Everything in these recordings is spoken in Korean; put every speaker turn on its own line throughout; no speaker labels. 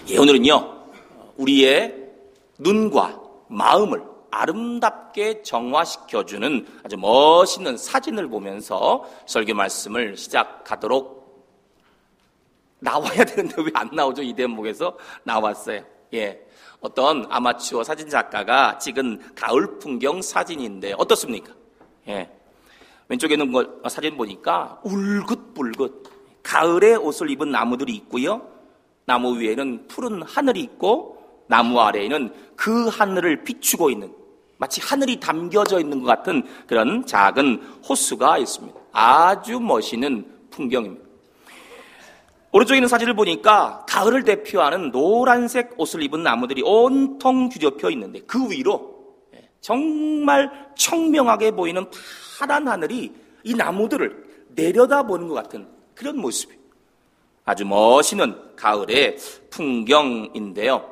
오늘은요, 우리의 눈과 마음을 아름답게 정화시켜주는 아주 멋있는 사진을 보면서 설교 말씀을 시작하도록 나와야 되는데 왜 안 나오죠? 이 대목에서 나왔어요. 어떤 아마추어 사진작가가 찍은 가을 풍경 사진인데 어떻습니까? 왼쪽에 있는 사진 보니까 울긋불긋 가을의 옷을 입은 나무들이 있고요. 나무 위에는 푸른 하늘이 있고 나무 아래에는 그 하늘을 비추고 있는, 마치 하늘이 담겨져 있는 것 같은 그런 작은 호수가 있습니다. 아주 멋있는 풍경입니다. 오른쪽에 있는 사진을 보니까 가을을 대표하는 노란색 옷을 입은 나무들이 온통 뒤덮여 있는데 그 위로 정말 청명하게 보이는 파란 하늘이 이 나무들을 내려다보는 것 같은 그런 모습이에요. 아주 멋있는 가을의 풍경인데요.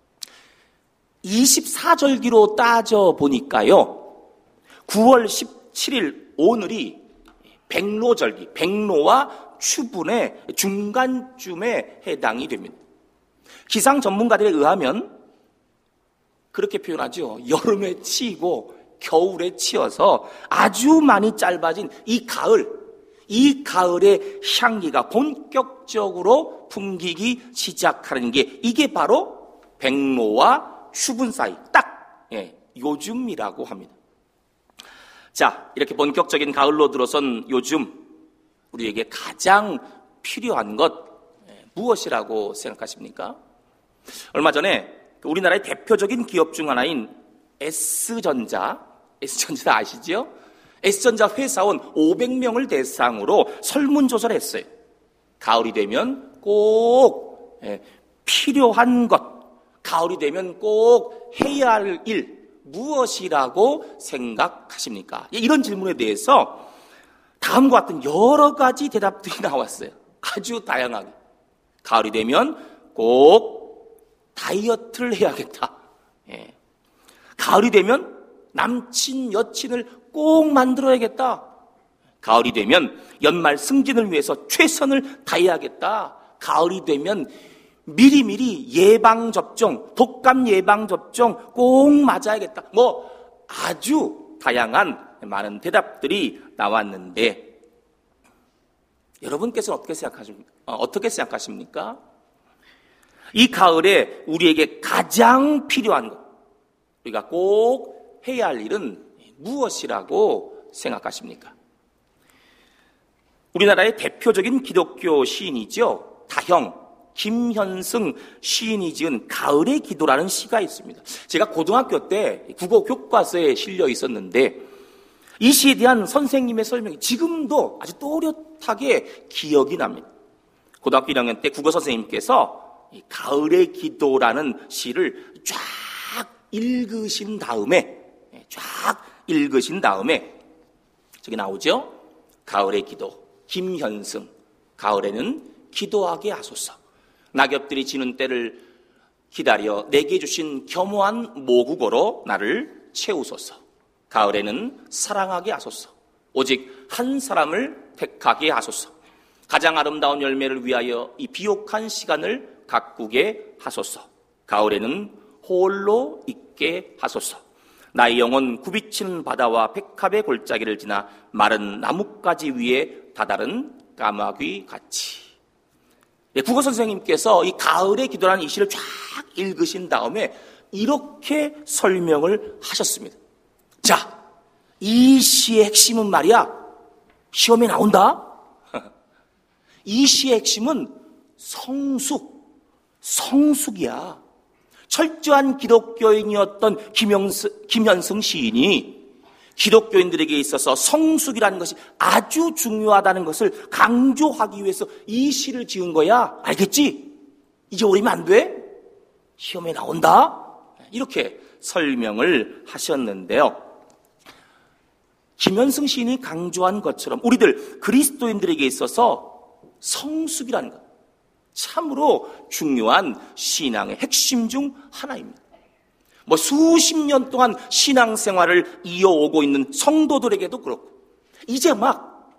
24절기로 따져보니까요, 9월 17일 오늘이 백로절기, 백로와 추분의 중간쯤에 해당이 됩니다. 기상 전문가들에 의하면 그렇게 표현하죠. 여름에 치이고 겨울에 치여서 아주 많이 짧아진 이 가을의 향기가 본격적으로 풍기기 시작하는 게 이게 바로 백로와 추분 사이 딱 요즘이라고 합니다. 자, 이렇게 본격적인 가을로 들어선 요즘 우리에게 가장 필요한 것 무엇이라고 생각하십니까? 얼마 전에 우리나라의 대표적인 기업 중 하나인 S전자 아시죠? S전자 회사원 500명을 대상으로 설문조사를 했어요. 가을이 되면 꼭 필요한 것, 가을이 되면 꼭 해야 할 일 무엇이라고 생각하십니까? 이런 질문에 대해서 다음과 같은 여러 가지 대답들이 나왔어요. 아주 다양하게. 가을이 되면 꼭 다이어트를 해야겠다. 가을이 되면 남친, 여친을 꼭 만들어야겠다. 가을이 되면 연말 승진을 위해서 최선을 다해야겠다. 가을이 되면 미리미리 예방접종, 독감 예방접종 꼭 맞아야겠다. 아주 다양한 많은 대답들이 나왔는데 여러분께서는 어떻게 생각하십니까? 이 가을에 우리에게 가장 필요한 것, 우리가 꼭 해야 할 일은 무엇이라고 생각하십니까? 우리나라의 대표적인 기독교 시인이죠. 다형 김현승 시인이 지은 가을의 기도라는 시가 있습니다. 제가 고등학교 때 국어 교과서에 실려 있었는데 이 시에 대한 선생님의 설명이 지금도 아주 또렷하게 기억이 납니다. 고등학교 1학년 때 국어 선생님께서 이 가을의 기도라는 시를 쫙 읽으신 다음에 저기 나오죠? 가을의 기도, 김현승, 가을에는 기도하게 하소서. 낙엽들이 지는 때를 기다려 내게 주신 겸허한 모국어로 나를 채우소서. 가을에는 사랑하게 하소서. 오직 한 사람을 택하게 하소서. 가장 아름다운 열매를 위하여 이 비옥한 시간을 가꾸게 하소서. 가을에는 홀로 있게 하소서. 나의 영혼 굽이치는 바다와 백합의 골짜기를 지나 마른 나뭇가지 위에 다다른 까마귀 같이. 국어 선생님께서 이 가을의 기도라는 이 시를 쫙 읽으신 다음에 이렇게 설명을 하셨습니다. 자, 이 시의 핵심은 말이야, 시험에 나온다. 이 시의 핵심은 성숙이야. 철저한 기독교인이었던 김현승 시인이 기독교인들에게 있어서 성숙이라는 것이 아주 중요하다는 것을 강조하기 위해서 이 시를 지은 거야. 알겠지? 잊어버리면 안 돼? 시험에 나온다. 이렇게 설명을 하셨는데요. 김현승 시인이 강조한 것처럼 우리들 그리스도인들에게 있어서 성숙이라는 것, 참으로 중요한 신앙의 핵심 중 하나입니다. 수십 년 동안 신앙생활을 이어오고 있는 성도들에게도 그렇고 이제 막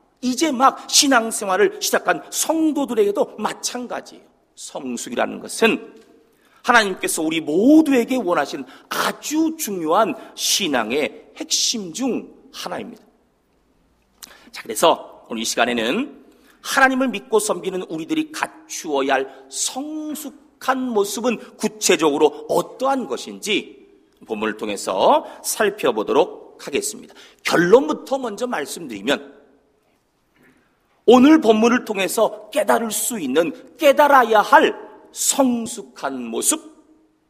신앙생활을 시작한 성도들에게도 마찬가지예요. 성숙이라는 것은 하나님께서 우리 모두에게 원하시는 아주 중요한 신앙의 핵심 중 하나입니다. 자, 그래서 오늘 이 시간에는 하나님을 믿고 섬기는 우리들이 갖추어야 할 성숙한 모습은 구체적으로 어떠한 것인지 본문을 통해서 살펴보도록 하겠습니다. 결론부터 먼저 말씀드리면, 오늘 본문을 통해서 깨달을 수 있는, 깨달아야 할 성숙한 모습,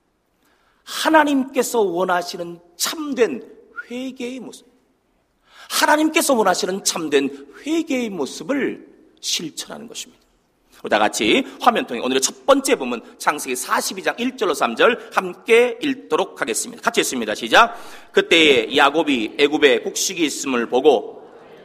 하나님께서 원하시는 참된 회개의 모습, 하나님께서 원하시는 참된 회개의 모습을 실천하는 것입니다. 우리 다 같이 화면 통해 오늘의 첫 번째 본문 창세기 42장 1절로 3절 함께 읽도록 하겠습니다. 같이 읽습니다. 시작. 그때에 야곱이 애굽에 곡식이 있음을 보고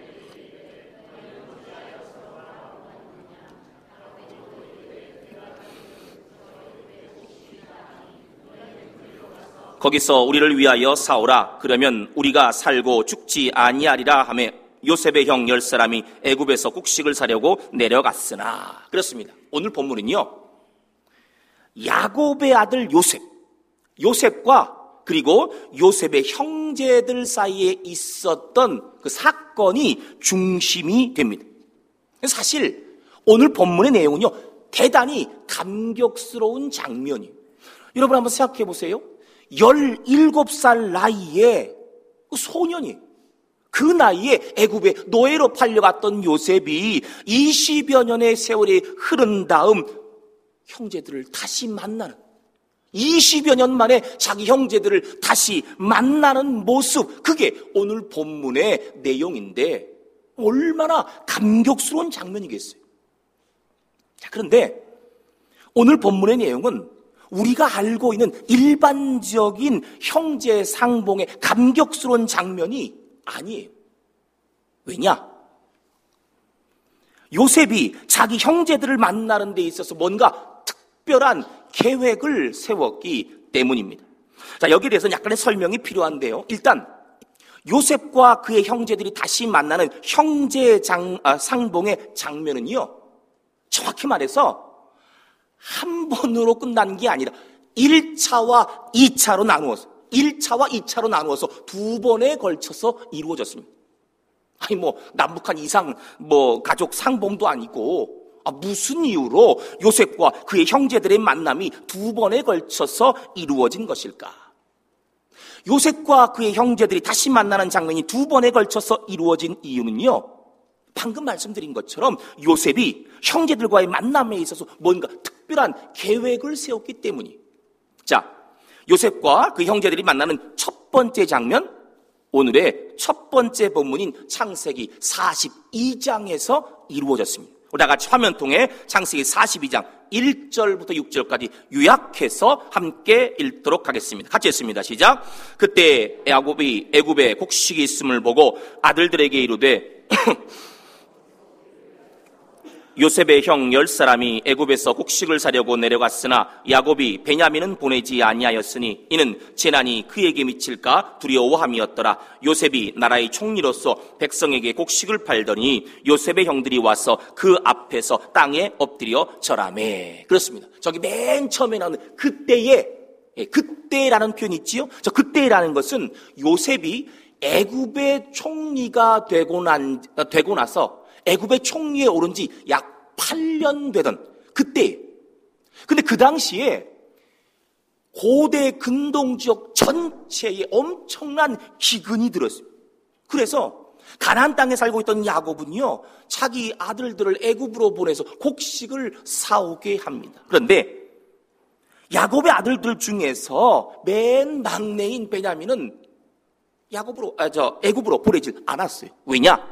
거기서 우리를 위하여 사오라. 그러면 우리가 살고 죽지 아니하리라 하며 요셉의 형 10사람이 애굽에서 곡식을 사려고 내려갔으나. 그렇습니다. 오늘 본문은요, 야곱의 아들 요셉과 그리고 요셉의 형제들 사이에 있었던 그 사건이 중심이 됩니다. 사실 오늘 본문의 내용은요, 대단히 감격스러운 장면이에요. 여러분 한번 생각해 보세요. 17살 나이에 그 소년이, 그 나이에 애굽에 노예로 팔려갔던 요셉이 20여 년의 세월이 흐른 다음 형제들을 다시 만나는, 20여 년 만에 자기 형제들을 다시 만나는 모습, 그게 오늘 본문의 내용인데 얼마나 감격스러운 장면이겠어요. 자, 그런데 오늘 본문의 내용은 우리가 알고 있는 일반적인 형제 상봉의 감격스러운 장면이 아니에요. 왜냐? 요셉이 자기 형제들을 만나는 데 있어서 뭔가 특별한 계획을 세웠기 때문입니다. 자, 여기에 대해서 약간의 설명이 필요한데요. 일단 요셉과 그의 형제들이 다시 만나는 형제 상봉의 장면은요, 정확히 말해서 한 번으로 끝난 게 아니라 1차와 2차로 나누어서 두 번에 걸쳐서 이루어졌습니다. 아니 남북한 이상 가족 상봉도 아니고 무슨 이유로 요셉과 그의 형제들의 만남이 두 번에 걸쳐서 이루어진 것일까? 요셉과 그의 형제들이 다시 만나는 장면이 두 번에 걸쳐서 이루어진 이유는요, 방금 말씀드린 것처럼 요셉이 형제들과의 만남에 있어서 뭔가 특별한 계획을 세웠기 때문이에요. 자, 요셉과 그 형제들이 만나는 첫 번째 장면, 오늘의 첫 번째 본문인 창세기 42장에서 이루어졌습니다. 우리 다 같이 화면 통해 창세기 42장 1절부터 6절까지 요약해서 함께 읽도록 하겠습니다. 같이 읽습니다. 시작. 그때 야곱이 애굽에 곡식이 있음을 보고 아들들에게 이르되 요셉의 형 10사람이 애굽에서 곡식을 사려고 내려갔으나 야곱이 베냐민은 보내지 아니하였으니 이는 재난이 그에게 미칠까 두려워함이었더라. 요셉이 나라의 총리로서 백성에게 곡식을 팔더니 요셉의 형들이 와서 그 앞에서 땅에 엎드려 절하매. 그렇습니다. 저기 맨 처음에 나오는 그때라는 표현이 있지요. 저 그때라는 것은 요셉이 애굽의 총리가 되고 나서 애굽의 총리에 오른 지 약 8년 되던 그때. 근데 그 당시에 고대 근동 지역 전체에 엄청난 기근이 들었어요. 그래서 가나안 땅에 살고 있던 야곱은요, 자기 아들들을 애굽으로 보내서 곡식을 사오게 합니다. 그런데 야곱의 아들들 중에서 맨 막내인 베냐민은 애굽으로 보내질 않았어요. 왜냐?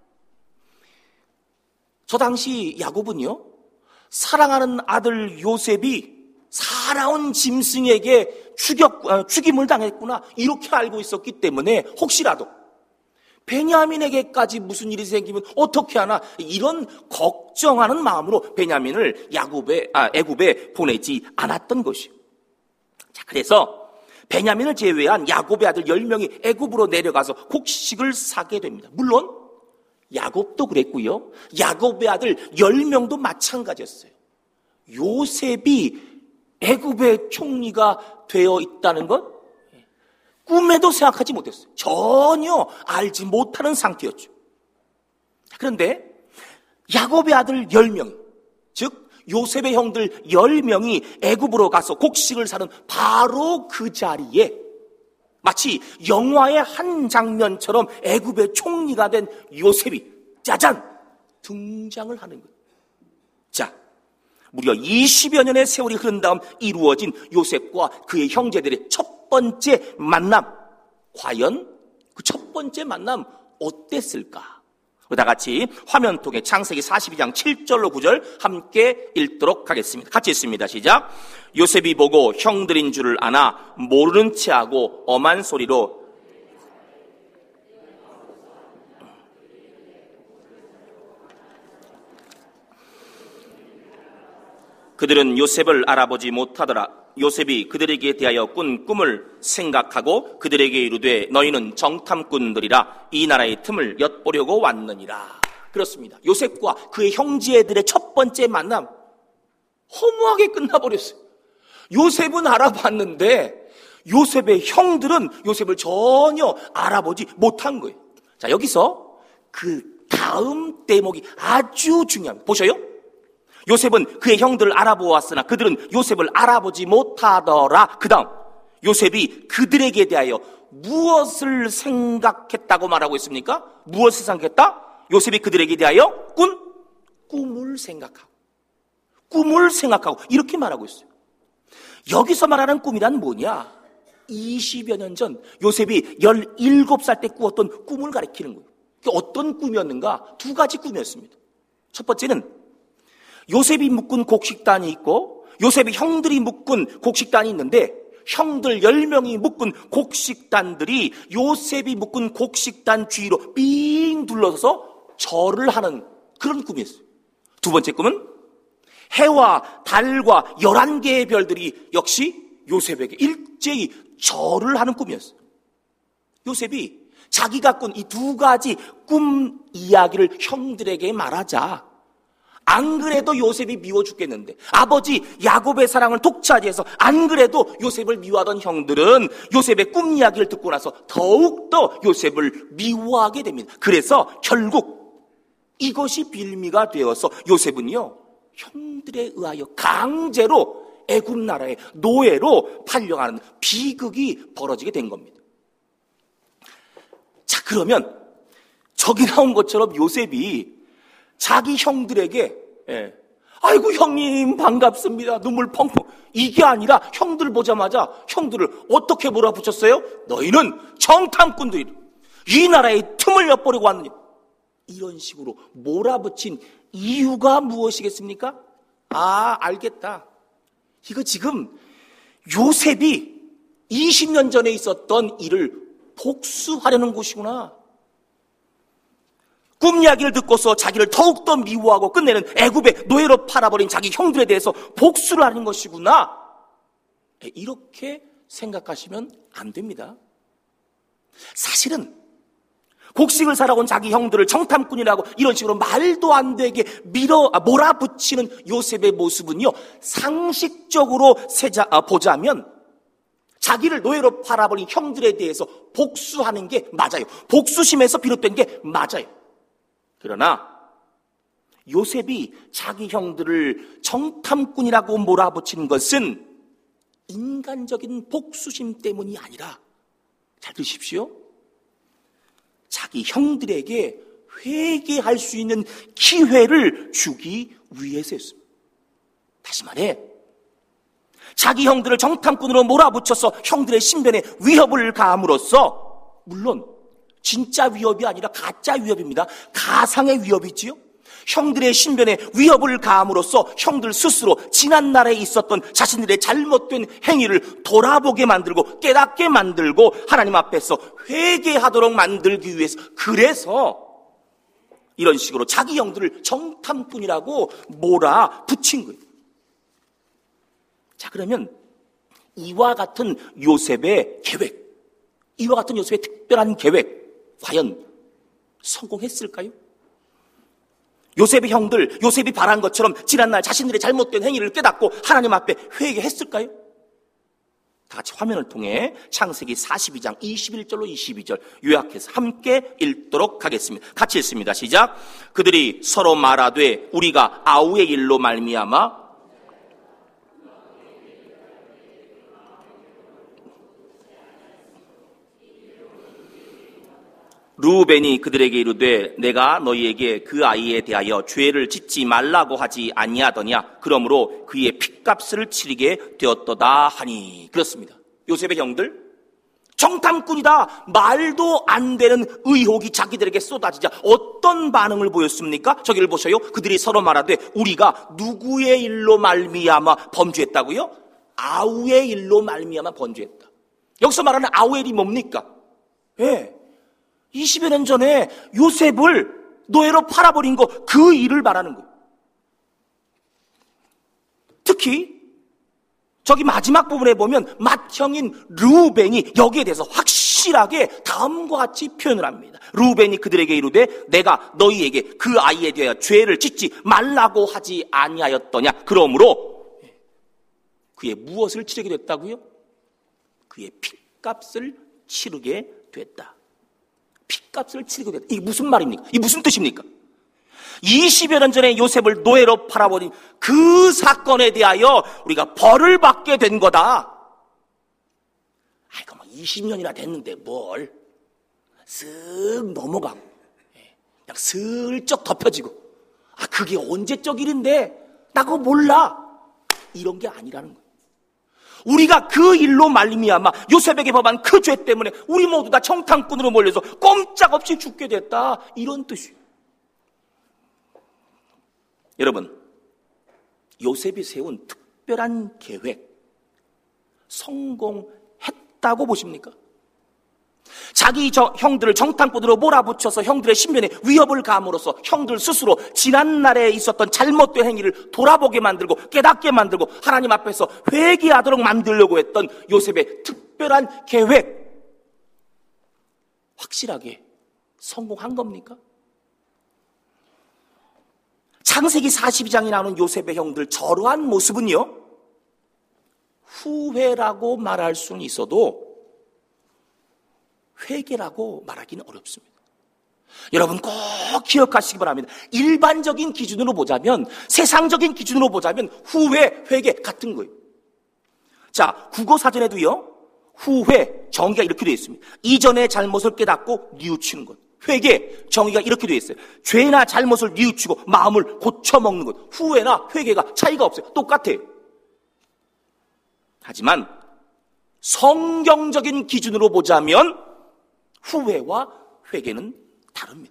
저 당시 야곱은요, 사랑하는 아들 요셉이 사나운 짐승에게 죽임을 당했구나, 이렇게 알고 있었기 때문에 혹시라도 베냐민에게까지 무슨 일이 생기면 어떻게 하나, 이런 걱정하는 마음으로 베냐민을 애굽에 보내지 않았던 것이에요. 자, 그래서 베냐민을 제외한 야곱의 아들 10명이 애굽으로 내려가서 곡식을 사게 됩니다. 물론 야곱도 그랬고요, 야곱의 아들 10명도 마찬가지였어요. 요셉이 애굽의 총리가 되어 있다는 것 꿈에도 생각하지 못했어요. 전혀 알지 못하는 상태였죠. 그런데 야곱의 아들 10명, 즉 요셉의 형들 10명이 애굽으로 가서 곡식을 사는 바로 그 자리에 마치 영화의 한 장면처럼 애굽의 총리가 된 요셉이 짜잔 등장을 하는 거예요. 자, 무려 20여 년의 세월이 흐른 다음 이루어진 요셉과 그의 형제들의 첫 번째 만남. 과연 그 첫 번째 만남 어땠을까? 다 같이 화면통에 창세기 42장 7절로 9절 함께 읽도록 하겠습니다. 같이 읽습니다. 시작. 요셉이 보고 형들인 줄을 아나 모르는 체하고 엄한 소리로 그들은 요셉을 알아보지 못하더라. 요셉이 그들에게 대하여 꾼 꿈을 생각하고 그들에게 이르되 너희는 정탐꾼들이라 이 나라의 틈을 엿보려고 왔느니라. 그렇습니다. 요셉과 그의 형제들의 첫 번째 만남 허무하게 끝나버렸어요. 요셉은 알아봤는데 요셉의 형들은 요셉을 전혀 알아보지 못한 거예요. 자, 여기서 그 다음 대목이 아주 중요합니다. 보셔요. 요셉은 그의 형들을 알아보았으나 그들은 요셉을 알아보지 못하더라. 그 다음 요셉이 그들에게 대하여 무엇을 생각했다고 말하고 있습니까? 무엇을 생각했다? 요셉이 그들에게 대하여 꿈을 생각하고 이렇게 말하고 있어요. 여기서 말하는 꿈이란 뭐냐? 20여 년 전 요셉이 17살 때 꾸었던 꿈을 가리키는 거예요. 그게 어떤 꿈이었는가? 두 가지 꿈이었습니다. 첫 번째는 요셉이 묶은 곡식단이 있고 요셉의 형들이 묶은 곡식단이 있는데 형들 10명이 묶은 곡식단들이 요셉이 묶은 곡식단 주위로 삥 둘러서서 절을 하는 그런 꿈이었어요. 두 번째 꿈은 해와 달과 11개의 별들이 역시 요셉에게 일제히 절을 하는 꿈이었어요. 요셉이 자기가 꾼 이 두 가지 꿈 이야기를 형들에게 말하자 안 그래도 요셉이 미워 죽겠는데 아버지 야곱의 사랑을 독차지해서 안 그래도 요셉을 미워하던 형들은 요셉의 꿈 이야기를 듣고 나서 더욱더 요셉을 미워하게 됩니다. 그래서 결국 이것이 빌미가 되어서 요셉은요 형들에 의하여 강제로 애굽 나라의 노예로 팔려가는 비극이 벌어지게 된 겁니다. 자, 그러면 저기 나온 것처럼 요셉이 자기 형들에게 아이고 형님 반갑습니다 눈물 펑펑 이게 아니라 형들 보자마자 형들을 어떻게 몰아붙였어요? 너희는 정탐꾼들이 이 나라의 틈을 엿보려고 왔느냐 이런 식으로 몰아붙인 이유가 무엇이겠습니까? 아, 알겠다. 이거 지금 요셉이 20년 전에 있었던 일을 복수하려는 곳이구나. 꿈 이야기를 듣고서 자기를 더욱더 미워하고 끝내는 애굽의 노예로 팔아버린 자기 형들에 대해서 복수를 하는 것이구나. 이렇게 생각하시면 안 됩니다. 사실은 곡식을 사러 온 자기 형들을 정탐꾼이라고 이런 식으로 말도 안 되게 몰아붙이는 요셉의 모습은요, 상식적으로 보자면 자기를 노예로 팔아버린 형들에 대해서 복수하는 게 맞아요. 복수심에서 비롯된 게 맞아요. 그러나 요셉이 자기 형들을 정탐꾼이라고 몰아붙이는 것은 인간적인 복수심 때문이 아니라, 잘 들으십시오, 자기 형들에게 회개할 수 있는 기회를 주기 위해서였습니다. 다시 말해, 자기 형들을 정탐꾼으로 몰아붙여서 형들의 신변에 위협을 가함으로써, 물론 진짜 위협이 아니라 가짜 위협입니다. 가상의 위협이지요. 형들의 신변에 위협을 가함으로써 형들 스스로 지난날에 있었던 자신들의 잘못된 행위를 돌아보게 만들고 깨닫게 만들고 하나님 앞에서 회개하도록 만들기 위해서, 그래서 이런 식으로 자기 형들을 정탐꾼이라고 몰아붙인 거예요. 자, 그러면 이와 같은 요셉의 계획, 이와 같은 요셉의 특별한 계획, 과연 성공했을까요? 요셉의 형들, 요셉이 바란 것처럼 지난날 자신들의 잘못된 행위를 깨닫고 하나님 앞에 회개했을까요? 다 같이 화면을 통해 창세기 42장 21절로 22절 요약해서 함께 읽도록 하겠습니다. 같이 읽습니다. 시작. 그들이 서로 말하되 우리가 아우의 일로 말미암아 르우벤이 그들에게 이르되 내가 너희에게 그 아이에 대하여 죄를 짓지 말라고 하지 아니하더냐. 그러므로 그의 핏값을 치르게 되었도다 하니. 그렇습니다. 요셉의 형들 정탐꾼이다. 말도 안 되는 의혹이 자기들에게 쏟아지자 어떤 반응을 보였습니까? 저기를 보셔요. 그들이 서로 말하되 우리가 누구의 일로 말미암아 범죄했다고요? 아우의 일로 말미암아 범죄했다. 여기서 말하는 아우의 일이 뭡니까? 예. 20여 년 전에 요셉을 노예로 팔아버린 거, 그 일을 말하는 거예요. 특히 저기 마지막 부분에 보면 맏형인 르우벤이 여기에 대해서 확실하게 다음과 같이 표현을 합니다. 르우벤이 그들에게 이르되 내가 너희에게 그 아이에 대하여 죄를 짓지 말라고 하지 아니하였더냐. 그러므로 그의 무엇을 치르게 됐다고요? 그의 핏값을 치르게 됐다. 핏값을 치르게 됐다. 이게 무슨 말입니까? 이게 무슨 뜻입니까? 20여 년 전에 요셉을 노예로 팔아버린 그 사건에 대하여 우리가 벌을 받게 된 거다. 아이고, 20년이나 됐는데 뭘. 쓱 넘어가고, 그냥 슬쩍 덮여지고, 그게 언제적 일인데, 나 그거 몰라. 이런 게 아니라는 거예요. 우리가 그 일로 말미암아 요셉에게 범한 그 죄 때문에 우리 모두 다 정탐꾼으로 몰려서 꼼짝없이 죽게 됐다. 이런 뜻이에요. 여러분, 요셉이 세운 특별한 계획 성공했다고 보십니까? 자기 형들을 정탐꾼으로 몰아붙여서 형들의 신변에 위협을 가함으로써 형들 스스로 지난날에 있었던 잘못된 행위를 돌아보게 만들고 깨닫게 만들고 하나님 앞에서 회개하도록 만들려고 했던 요셉의 특별한 계획, 확실하게 성공한 겁니까? 창세기 42장에 나오는 요셉의 형들 저러한 모습은요, 후회라고 말할 수는 있어도 회개라고 말하기는 어렵습니다. 여러분 꼭 기억하시기 바랍니다. 일반적인 기준으로 보자면, 세상적인 기준으로 보자면 후회, 회개 같은 거예요. 자, 국어사전에도요, 후회 정의가 이렇게 되어 있습니다. 이전의 잘못을 깨닫고 뉘우치는 것. 회개 정의가 이렇게 되어 있어요. 죄나 잘못을 뉘우치고 마음을 고쳐먹는 것. 후회나 회개가 차이가 없어요. 똑같아요. 하지만 성경적인 기준으로 보자면 후회와 회개는 다릅니다.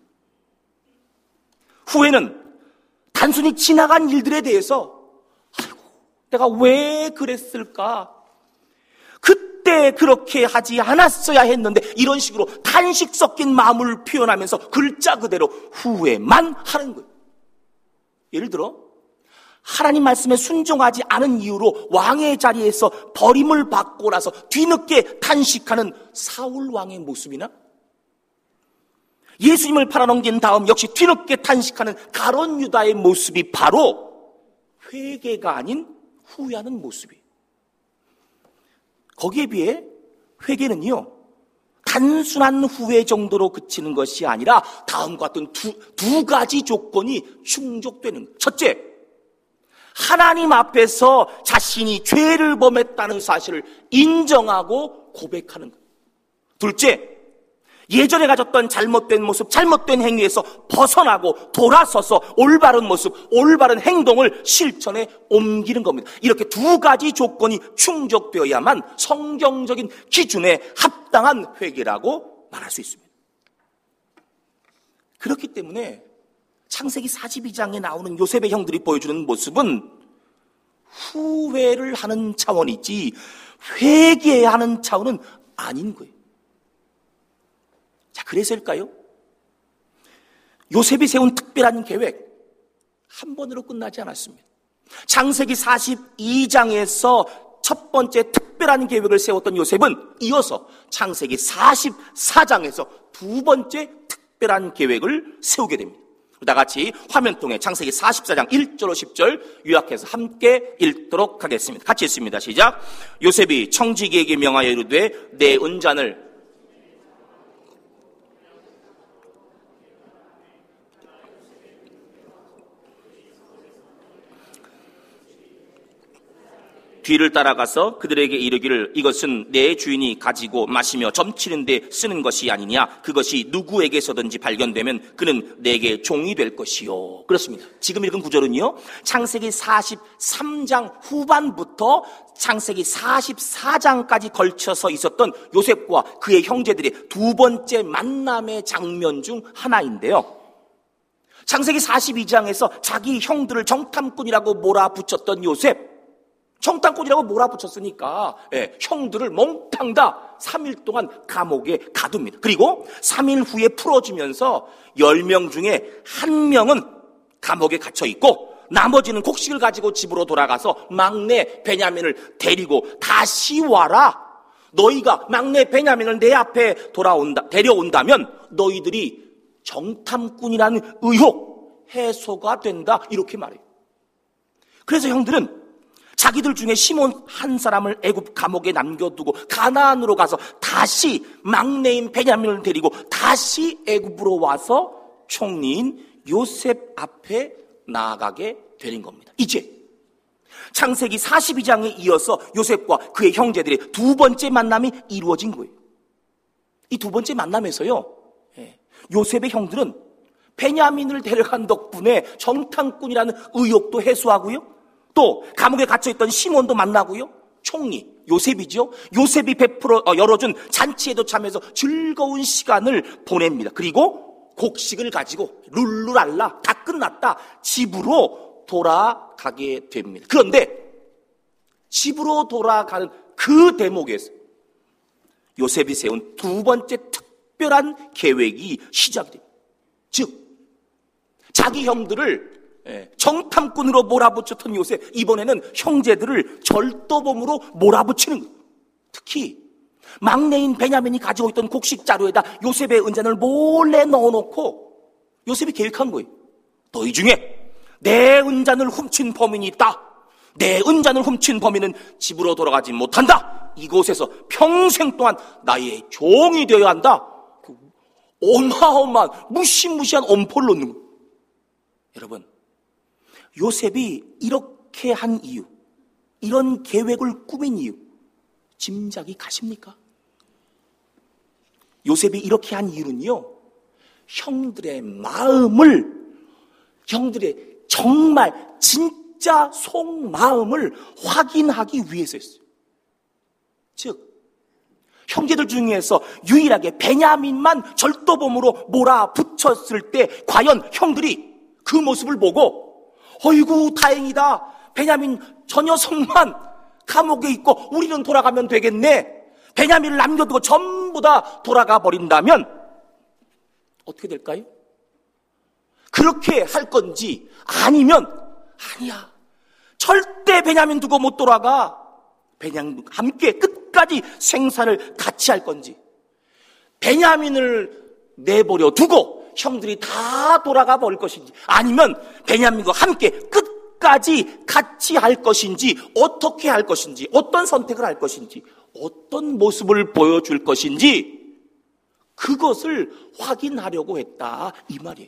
후회는 단순히 지나간 일들에 대해서 아이고, 내가 왜 그랬을까? 그때 그렇게 하지 않았어야 했는데, 이런 식으로 탄식 섞인 마음을 표현하면서 글자 그대로 후회만 하는 거예요. 예를 들어 하나님 말씀에 순종하지 않은 이유로 왕의 자리에서 버림을 받고 나서 뒤늦게 탄식하는 사울 왕의 모습이나, 예수님을 팔아넘긴 다음 역시 뒤늦게 탄식하는 가룟 유다의 모습이 바로 회개가 아닌 후회하는 모습이에요. 거기에 비해 회개는요, 단순한 후회 정도로 그치는 것이 아니라 다음과 같은 두 가지 조건이 충족되는 거예요. 첫째, 하나님 앞에서 자신이 죄를 범했다는 사실을 인정하고 고백하는 거예요. 둘째, 예전에 가졌던 잘못된 모습, 잘못된 행위에서 벗어나고 돌아서서 올바른 모습, 올바른 행동을 실천에 옮기는 겁니다. 이렇게 두 가지 조건이 충족되어야만 성경적인 기준에 합당한 회개라고 말할 수 있습니다. 그렇기 때문에 창세기 42장에 나오는 요셉의 형들이 보여주는 모습은 후회를 하는 차원이지 회개하는 차원은 아닌 거예요. 자, 그래서일까요? 요셉이 세운 특별한 계획 한 번으로 끝나지 않았습니다. 창세기 42장에서 첫 번째 특별한 계획을 세웠던 요셉은 이어서 창세기 44장에서 두 번째 특별한 계획을 세우게 됩니다. 다 같이 화면통에 창세기 44장 1절로 10절 요약해서 함께 읽도록 하겠습니다. 같이 읽습니다. 시작. 요셉이 청지기에게 명하여 이르되 내 은잔을 뒤를 따라가서 그들에게 이르기를 이것은 내 주인이 가지고 마시며 점치는 데 쓰는 것이 아니냐. 그것이 누구에게서든지 발견되면 그는 내게 종이 될 것이요. 그렇습니다. 지금 읽은 구절은요, 창세기 43장 후반부터 창세기 44장까지 걸쳐서 있었던 요셉과 그의 형제들의 두 번째 만남의 장면 중 하나인데요. 창세기 42장에서 자기 형들을 정탐꾼이라고 몰아붙였던 요셉, 정탐꾼이라고 몰아붙였으니까 형들을 몽땅 다 3일 동안 감옥에 가둡니다. 그리고 3일 후에 풀어주면서 10명 중에 1명은 감옥에 gat혀 있고 나머지는 곡식을 가지고 집으로 돌아가서 막내 베냐민을 데리고 다시 와라. 너희가 막내 베냐민을 내 앞에 데려온다면 너희들이 정탐꾼이라는 의혹 해소가 된다. 이렇게 말해요. 그래서 형들은 자기들 중에 시몬 한 사람을 애굽 감옥에 남겨두고 가나안으로 가서 다시 막내인 베냐민을 데리고 다시 애굽으로 와서 총리인 요셉 앞에 나아가게 되는 겁니다. 이제 창세기 42장에 이어서 요셉과 그의 형제들의 두 번째 만남이 이루어진 거예요. 이 두 번째 만남에서요, 요셉의 형들은 베냐민을 데려간 덕분에 정탐꾼이라는 의혹도 해소하고요, 또 감옥에 갇혀있던 시몬도 만나고요, 총리 요셉이죠. 요셉이 열어준 잔치에도 참여해서 즐거운 시간을 보냅니다. 그리고 곡식을 가지고 룰루랄라 다 끝났다 집으로 돌아가게 됩니다. 그런데 집으로 돌아가는 그 대목에서 요셉이 세운 두 번째 특별한 계획이 시작이 됩니다. 즉 자기 형들을 정탐꾼으로 몰아붙였던 요셉, 이번에는 형제들을 절도범으로 몰아붙이는 거예요. 특히 막내인 베냐민이 가지고 있던 곡식 자루에다 요셉의 은잔을 몰래 넣어놓고 요셉이 계획한 거예요. 너희 중에 내 은잔을 훔친 범인이 있다. 내 은잔을 훔친 범인은 집으로 돌아가지 못한다. 이곳에서 평생 동안 나의 종이 되어야 한다. 어마어마한 무시무시한 엄포를 놓는 거예요. 여러분, 요셉이 이렇게 한 이유, 이런 계획을 꾸민 이유 짐작이 가십니까? 요셉이 이렇게 한 이유는요, 형들의 마음을, 형들의 정말 진짜 속마음을 확인하기 위해서였어요. 즉 형제들 중에서 유일하게 베냐민만 절도범으로 몰아붙였을 때 과연 형들이 그 모습을 보고 어이구 다행이다, 베냐민 저 녀석만 감옥에 있고 우리는 돌아가면 되겠네, 베냐민을 남겨두고 전부 다 돌아가 버린다면 어떻게 될까요? 그렇게 할 건지, 아니면 아니야 절대 베냐민 두고 못 돌아가, 베냐민과 함께 끝까지 생사를 같이 할 건지, 베냐민을 내버려 두고 형들이 다 돌아가 버릴 것인지, 아니면 베냐민과 함께 끝까지 같이 할 것인지, 어떻게 할 것인지, 어떤 선택을 할 것인지, 어떤 모습을 보여줄 것인지, 그것을 확인하려고 했다 이 말이에요.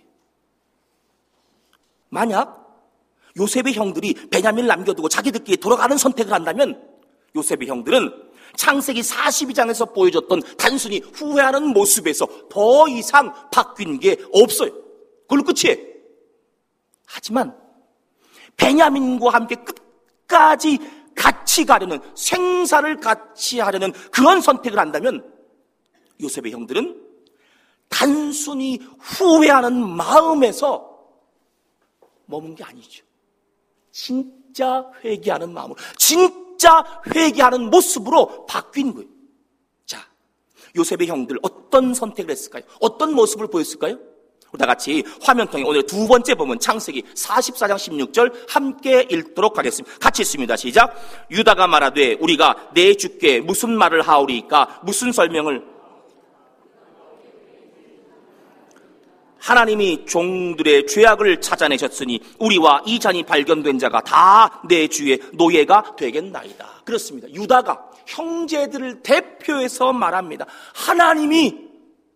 만약 요셉의 형들이 베냐민을 남겨두고 자기들끼리 돌아가는 선택을 한다면 요셉의 형들은 창세기 42장에서 보여줬던 단순히 후회하는 모습에서 더 이상 바뀐 게 없어요. 그걸로 끝이에요. 하지만 베냐민과 함께 끝까지 같이 가려는, 생사를 같이 하려는 그런 선택을 한다면 요셉의 형들은 단순히 후회하는 마음에서 머문 게 아니죠. 진짜 회개하는 마음으로, 진짜 회개하는 모습으로 바뀐 거예요. 자, 요셉의 형들 어떤 선택을 했을까요? 어떤 모습을 보였을까요? 우리 다 같이 화면통에 오늘 두 번째 본문 창세기 44장 16절 함께 읽도록 하겠습니다. 같이 읽습니다. 시작. 유다가 말하되 우리가 내 주께 무슨 말을 하오리까? 무슨 설명을 하나님이 종들의 죄악을 찾아내셨으니 우리와 이 잔이 발견된 자가 다 내 주의 노예가 되겠나이다. 그렇습니다. 유다가 형제들을 대표해서 말합니다. 하나님이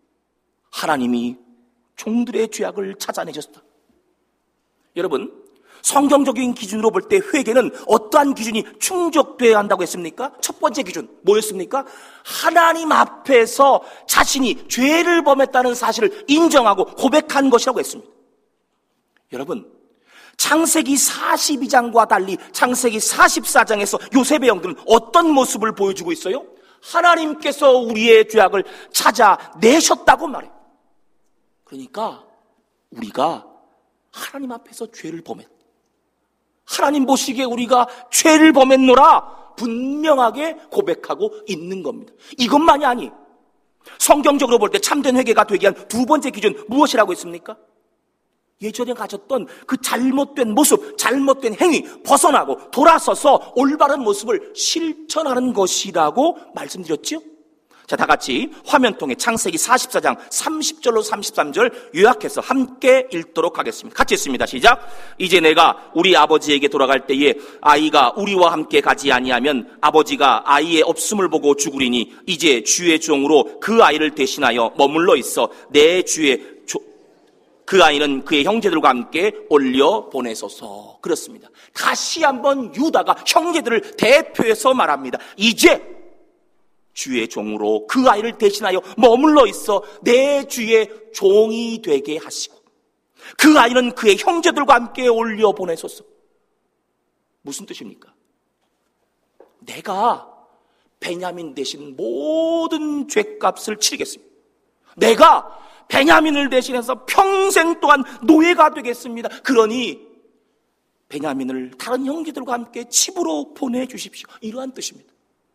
종들의 죄악을 찾아내셨다. 여러분, 성경적인 기준으로 볼 때 회개는 어떠한 기준이 충족되어야 한다고 했습니까? 첫 번째 기준 뭐였습니까? 하나님 앞에서 자신이 죄를 범했다는 사실을 인정하고 고백한 것이라고 했습니다. 여러분, 창세기 42장과 달리 창세기 44장에서 요셉의 형들은 어떤 모습을 보여주고 있어요? 하나님께서 우리의 죄악을 찾아내셨다고 말해요. 그러니까 우리가 하나님 앞에서 죄를 범했다. 하나님 보시기에 우리가 죄를 범했노라 분명하게 고백하고 있는 겁니다. 이것만이 아니에요. 성경적으로 볼 때 참된 회개가 되게 한 두 번째 기준 무엇이라고 했습니까? 예전에 가졌던 그 잘못된 모습, 잘못된 행위 벗어나고 돌아서서 올바른 모습을 실천하는 것이라고 말씀드렸죠? 자, 다 같이 화면 통해 창세기 44장 30절로 33절 요약해서 함께 읽도록 하겠습니다. 같이 읽습니다. 시작. 이제 내가 우리 아버지에게 돌아갈 때에 아이가 우리와 함께 가지 아니하면 아버지가 아이의 없음을 보고 죽으리니 이제 주의 종으로 그 아이를 대신하여 머물러 있어 내 주의 그 아이는 그의 형제들과 함께 올려 보내소서. 그렇습니다. 다시 한번 유다가 형제들을 대표해서 말합니다. 이제 주의 종으로 그 아이를 대신하여 머물러 있어 내 주의 종이 되게 하시고 그 아이는 그의 형제들과 함께 올려 보내소서. 무슨 뜻입니까? 내가 베냐민 대신 모든 죄값을 치르겠습니다. 내가 베냐민을 대신해서 평생 동안 노예가 되겠습니다. 그러니 베냐민을 다른 형제들과 함께 집으로 보내주십시오. 이러한 뜻입니다.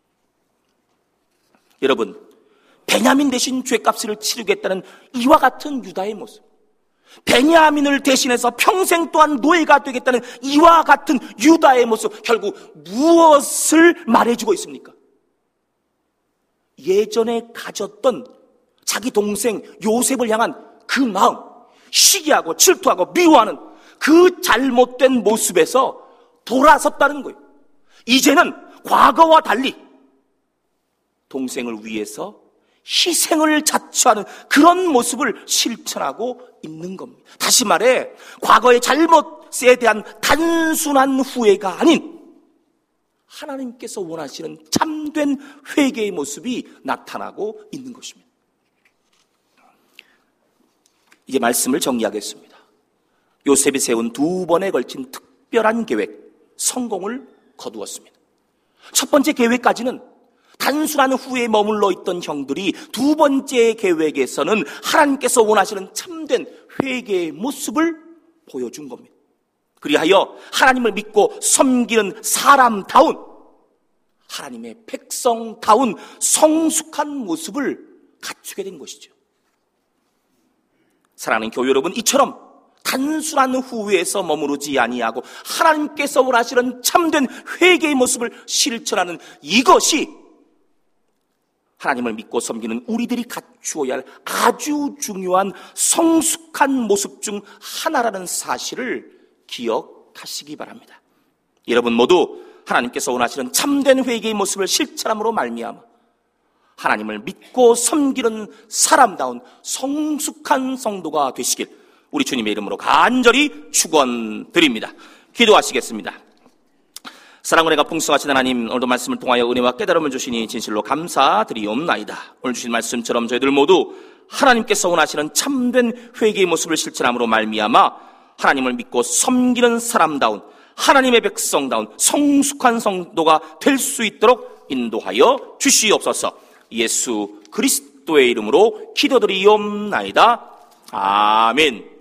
여러분, 베냐민 대신 죄값을 치르겠다는 이와 같은 유다의 모습, 베냐민을 대신해서 평생 동안 노예가 되겠다는 이와 같은 유다의 모습, 결국 무엇을 말해주고 있습니까? 예전에 가졌던 자기 동생 요셉을 향한 그 마음, 시기하고 질투하고 미워하는 그 잘못된 모습에서 돌아섰다는 거예요. 이제는 과거와 달리 동생을 위해서 희생을 자처하는 그런 모습을 실천하고 있는 겁니다. 다시 말해 과거의 잘못에 대한 단순한 후회가 아닌 하나님께서 원하시는 참된 회개의 모습이 나타나고 있는 것입니다. 이제 말씀을 정리하겠습니다. 요셉이 세운 두 번에 걸친 특별한 계획, 성공을 거두었습니다. 첫 번째 계획까지는 단순한 후회에 머물러 있던 형들이 두 번째 계획에서는 하나님께서 원하시는 참된 회개의 모습을 보여준 겁니다. 그리하여 하나님을 믿고 섬기는 사람다운, 하나님의 백성다운 성숙한 모습을 갖추게 된 것이죠. 사랑하는 교회 여러분, 이처럼 단순한 후회에서 머무르지 아니하고 하나님께서 원하시는 참된 회개의 모습을 실천하는 이것이 하나님을 믿고 섬기는 우리들이 갖추어야 할 아주 중요한 성숙한 모습 중 하나라는 사실을 기억하시기 바랍니다. 여러분 모두 하나님께서 원하시는 참된 회개의 모습을 실천함으로 말미암아 하나님을 믿고 섬기는 사람다운 성숙한 성도가 되시길 우리 주님의 이름으로 간절히 축원드립니다. 기도하시겠습니다. 사랑과 은혜가 풍성하신 하나님, 오늘도 말씀을 통하여 은혜와 깨달음을 주시니 진실로 감사드리옵나이다. 오늘 주신 말씀처럼 저희들 모두 하나님께서 원하시는 참된 회개의 모습을 실천함으로 말미암아 하나님을 믿고 섬기는 사람다운 하나님의 백성다운 성숙한 성도가 될 수 있도록 인도하여 주시옵소서. 예수 그리스도의 이름으로 기도드리옵나이다. 아멘.